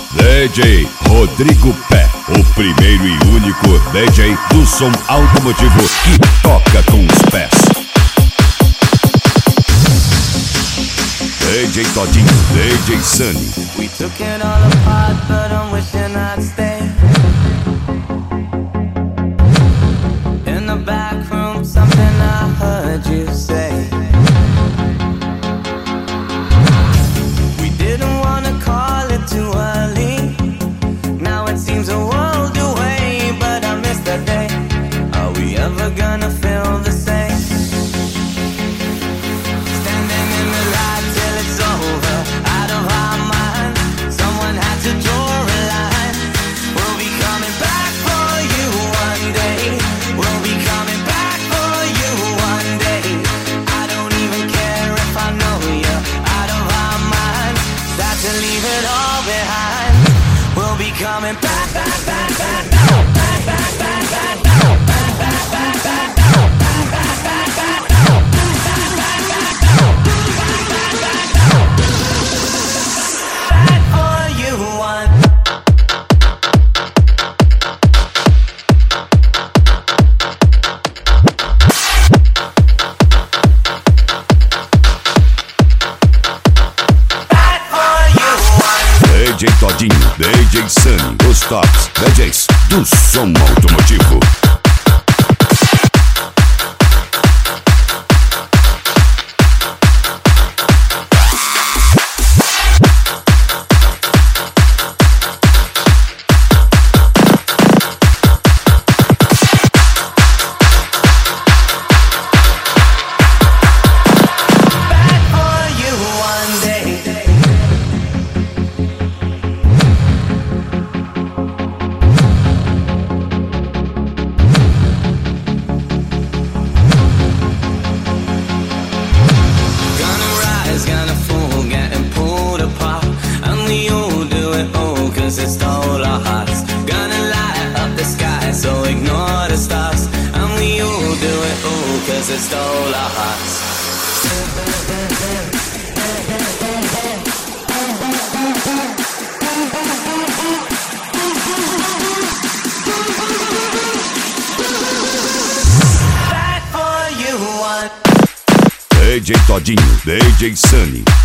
DJ Rodrigo Pé, o primeiro e único DJ do som automotivo que toca com os pés. DJ Todinho, DJ Sunny. We took it all apart, but I'm wishing I'd stay. In the back room, something I heard you say. We didn't wanna call it too early. Now it seems a world away, but I miss that day. Are we ever gonna feel the same? Standing in the light till it's over, out of our minds. Someone had to draw a line. We'll be coming back for you one day. We'll be coming back for you one day. I don't even care if I know you out of our minds. Start to leave it all behind. We'll be coming back, back, back, back, back, back, back, back, back, back, back, back, back, back. DJ Todinho, DJ Sunny, os tops DJs do som automotivo. Gonna fall, getting pulled apart, and we all do it all cause it stole our hearts. Gonna light up the sky, so ignore the stars, and we all do it all cause it stole our hearts. Back for you one. DJ Todinho, DJ Sunny.